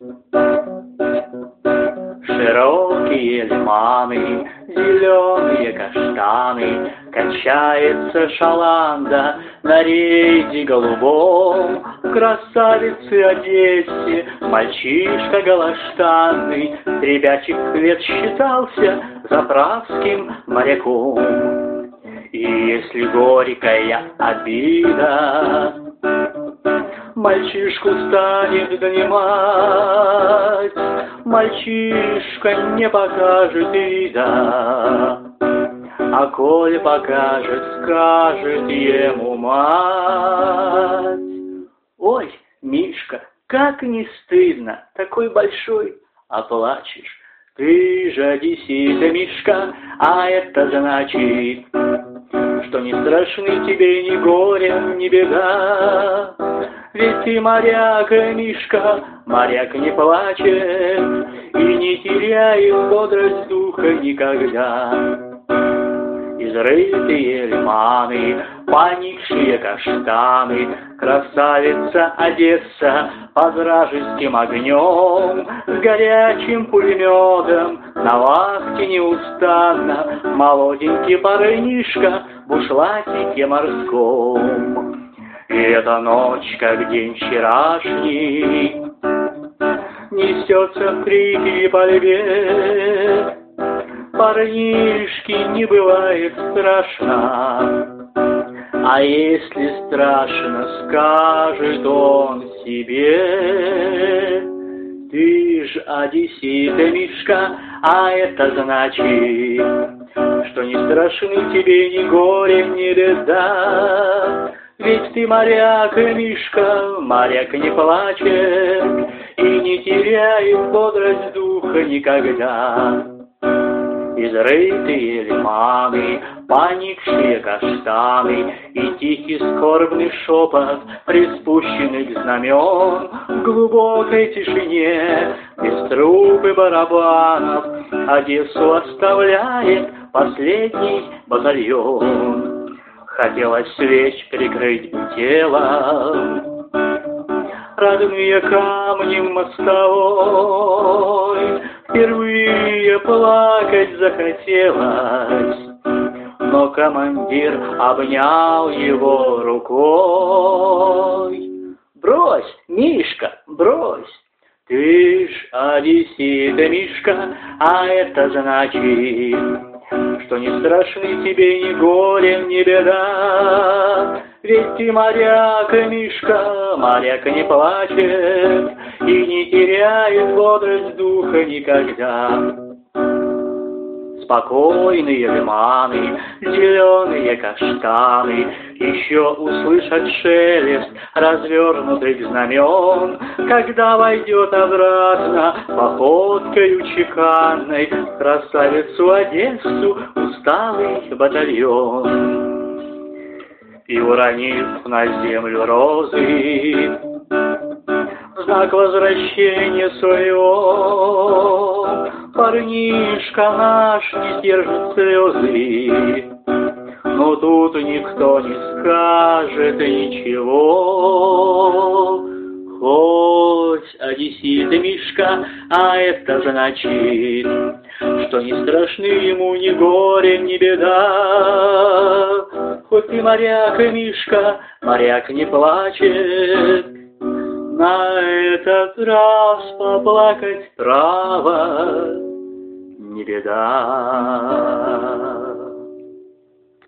Широкие лиманы, зеленые каштаны, качается шаланда на рейде голубом. В красавице Одессе мальчишка голоштанный с ребячих лет считался заправским моряком. И если горькая обида мальчишку станет донимать, мальчишка не покажет вида, а коль покажет, скажет ему мать: ой, Мишка, как не стыдно, такой большой, а плачешь. Ты же одессита, Мишка, а это значит, что не страшны тебе ни горе, ни беда. Ведь ты моряк, Мишка, моряк не плачет и не теряет бодрость духа никогда. Изрытые лиманы, поникшие каштаны, красавица Одесса под вражеским огнем, с горячим пулеметом на вахте неустанно молоденький парнишка в бушлатике морском. И эта ночь, как день вчерашний, несется в крики и пальбе. Парнишке не бывает страшно, а если страшно, скажет он себе: ты ж одессита, Мишка, а это значит, что не страшны тебе ни горе, ни беда. Ведь ты моряк, Мишка, моряк не плачет и не теряет бодрость духа никогда. Изрытые лиманы, поникшие каштаны и тихий скорбный шепот приспущенных знамен в глубокой тишине без труб и барабанов Одессу оставляет последний батальон. Хотелось свеч прикрыть телом, родные камни мостовой. Впервые плакать захотелось, но командир обнял его рукой. Брось, Мишка, брось, ты ж одессита, Мишка, а это значит, что не страшны тебе ни горе, ни беда. Ведь ты моряк, Мишка, моряк не плачет и не теряет бодрость духа никогда. Спокойные лиманы, зеленые каштаны еще услышат шелест развернутых знамен, когда войдет обратно походкою чеканной в красавицу Одессу усталый батальон. И уронив на землю розы в знак возвращения своего, парнишка наш не держит слезы, но тут никто не скажет ничего. Хоть одессита, Мишка, а это значит, что не страшны ему ни горе, ни беда. Хоть ты моряк, Мишка, моряк не плачет, на этот раз поплакать право не беда.